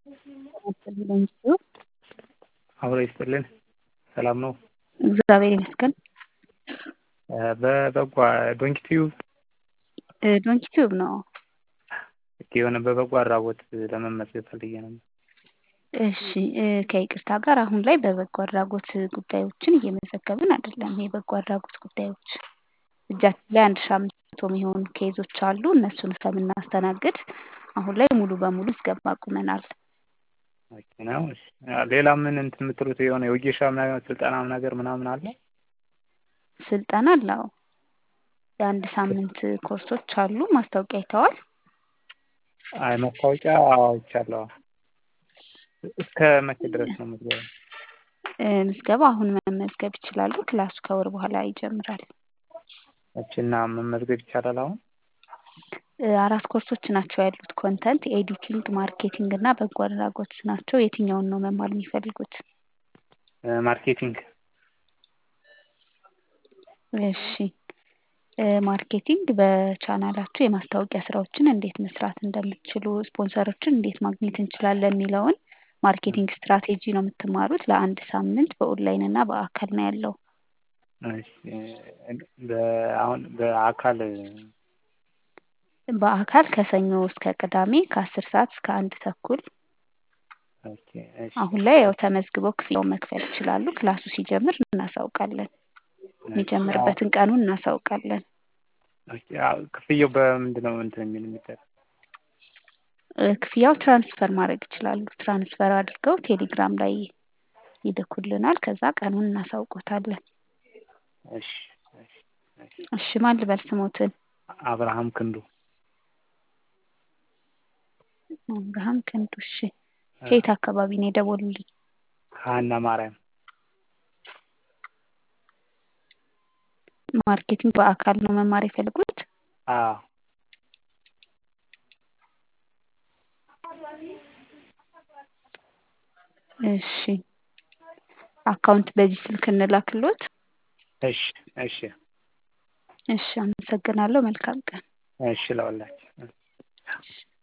አትልንጭ አብሮ ይስጥልን። ሰላም ነው? እግዚአብሔር ይመስገን። በበጎ ዶንኪቲዩብ ዶንኪቲዩብ ነው። የሆነ በበጎ አድራጎት ለመመዝገብ ፈልጌ ነበር። እሺ ከይቅርታ ጋር አሁን ላይ በበጎ አድራጎት ጉዳዮችን እየመዘገብን አይደለም። የበጎ አድራጎት ጉዳዮች እጃችን ላይ 1500 የሚሆኑ ኬዞች አሉ። እነሱን እስከምናስተናግድ አሁን ላይ ሙሉ በሙሉ ምዝገባ አቁመናል። ነው። ሌላ ምን እንትን የምትሉት የሆነ የወጌሻ ስልጠና ነገር ምናምን አለ? ስልጠና አለው። የአንድ ሳምንት ኮርሶች አሉ። ማስታወቂያ አይተዋል? አይ ማስታወቂያ አይቻለሁ። እስከ መቼ ድረስ ነው ምዝገባ? ምዝገባ አሁን መመዝገብ ይችላሉ። ክላሱ ከወር በኋላ ይጀምራል። እቺና መመዝገብ ይቻላል አሁን? 4 ኮርሶች ናቸው ያሉት። ኮንተንት ኤዲቲንግ፣ ማርኬቲንግ እና በጎ አድራጎት ናቸው። የትኛውን ነው መማር የሚፈልጉት? ማርኬቲንግ። እሺ ማርኬቲንግ በቻናላችሁ የማስታወቂያ ስራዎችን እንዴት መስራት እንደምትችሉ፣ ስፖንሰሮችን እንዴት ማግኘት እንችላለን የሚለውን ማርኬቲንግ ስትራቴጂ ነው የምትማሩት። ለአንድ ሳምንት በኦንላይን እና በአካል ነው ያለው። እሺ አሁን በአካል ከሰኞ እስከ ቅዳሜ ከ10 ሰዓት እስከ 1 ተኩል። ኦኬ እሺ። አሁን ላይ ያው ተመዝግበው ክፍያውን መክፈል ይችላሉ። ክላሱ ሲጀምር እናሳውቃለን። የሚጀምርበትን ቀኑን እናሳውቃለን። ኦኬ ክፍያው በምንድን ነው እንትን የሚደረግ? ክፍያው ትራንስፈር ማድረግ ይችላሉ። ትራንስፈር አድርገው ቴሌግራም ላይ ይልኩልናል። ከዛ ቀኑን እናሳውቆታለን። እሺ እሺ እሺ ማን ልበል ስሞትን? አብርሃም ክንዱ። አብርሃም ክንዱ። እሺ ከየት አካባቢ ነው የደወሉልኝ? ሀና ማርያም። ማርኬቲንግ በአካል ነው መማር የፈለጉት? አዎ። እሺ አካውንት በዚህ ስልክ እንላክሎት? እሺ እሺ እሺ አመሰግናለሁ። መልካም ቀን። እሺ ለሁላችሁ።